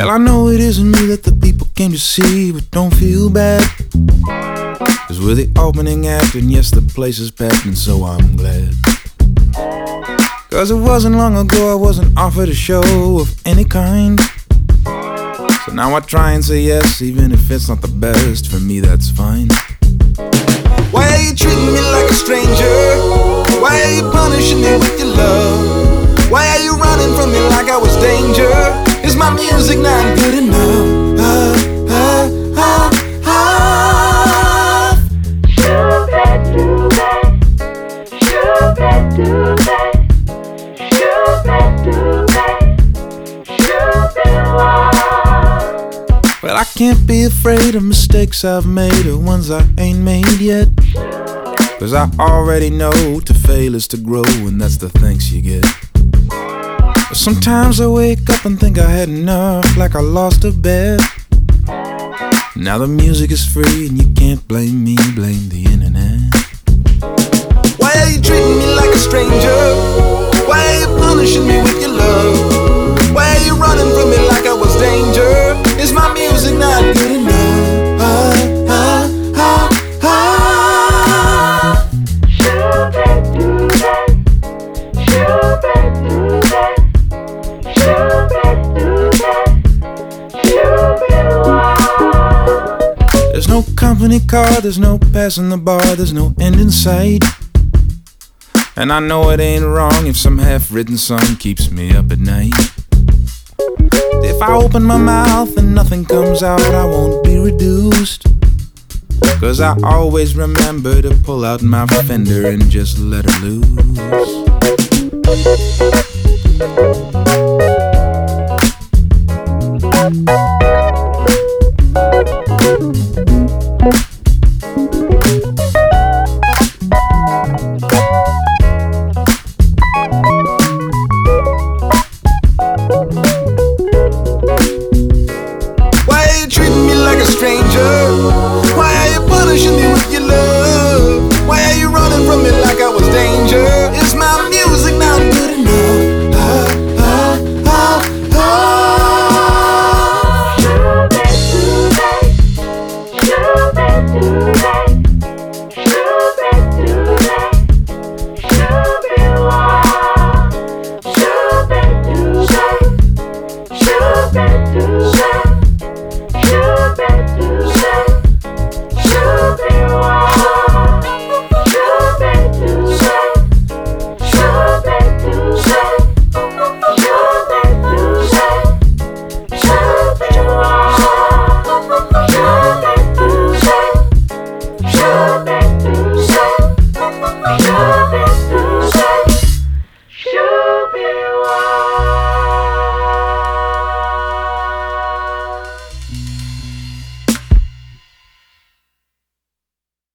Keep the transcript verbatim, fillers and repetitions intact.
Well, I know it isn't me that the people came to see, but don't feel bad, 'cause we're the opening act, and yes, the place is packed, and so I'm glad. 'Cause it wasn't long ago I wasn't offered a show of any kind, so now I try and say yes, even if it's not the best. For me, that's fine. Why are you treating me like a stranger? Why are you punishing me with your love? Why are you running from me like I was danger? Is my music not good enough? Ah, ah, ah, ah. Shoo-bad, doo-bad, shoo-bad, doo-bad, shoo-bad, doo-bad, shoo-bad, wow. Well, I can't be afraid of mistakes I've made or ones I ain't made yet, 'cause I already know to fail is to grow, and that's the thanks you get. But sometimes I wake up and think I had enough, like I lost a bet. Now the music is free and you can't blame me, blame the internet. Why are you treating me like a stranger? Why are you punishing me with your love? Why are you running from me like I was danger? Is my music not good enough? Ah, ah, ah, ah. Shoo-bad, doo-bad, shoo-bad, doo-bad, shoo-bad, doo-bad, shoo-bad, wow. There's no company car, there's no passing the bar, there's no end in sight. And I know it ain't wrong if some half-written song keeps me up at night. If I open my mouth and nothing comes out, I won't be reduced, 'cause I always remember to pull out my fender and just let her loose.